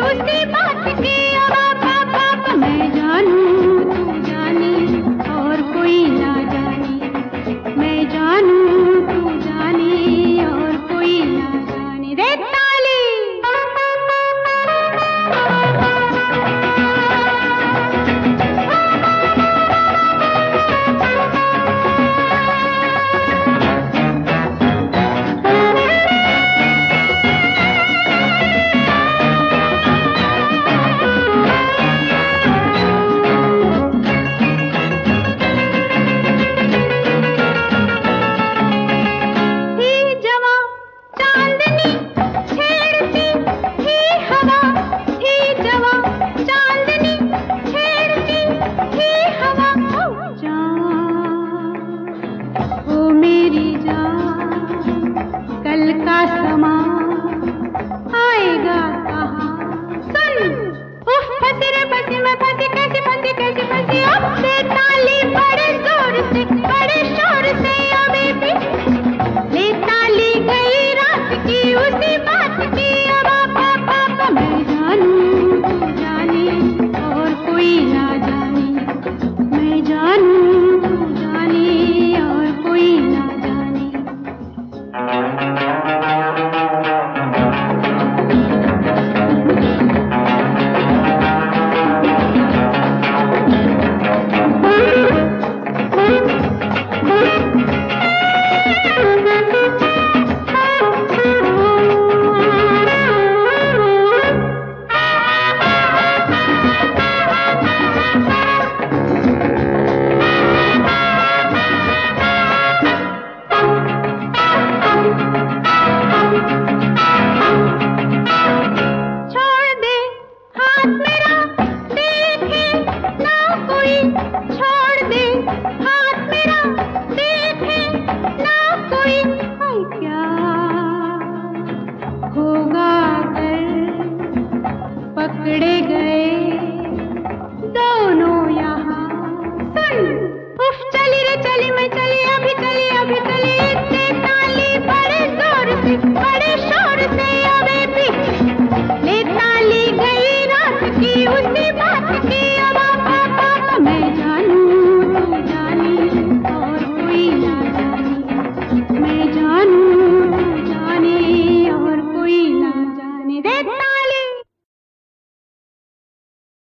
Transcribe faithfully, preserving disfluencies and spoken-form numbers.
उसी बात की अब अब अब मैं जानूं तू जाने और कोई ना जाने, मैं जानूं तू जाने और कोई ना जाने। दे ताली। कल का समा आएगा कहाँ? सुन, उफ फंसी रे फंसी मैं फंसी, कैसी फंसी कैसी फंसी। अब से ताली बड़े जोर से बड़े शोर से अभी भी ले ताली गई रात की उसी बात की अब अब अब मैं जानूं तू जाने और कोई ना जाने, मैं जानूं तू जाने और कोई ना जाने। पकड़े गए दोनों यहाँ। सुन, उफ चली रे चली मैं चली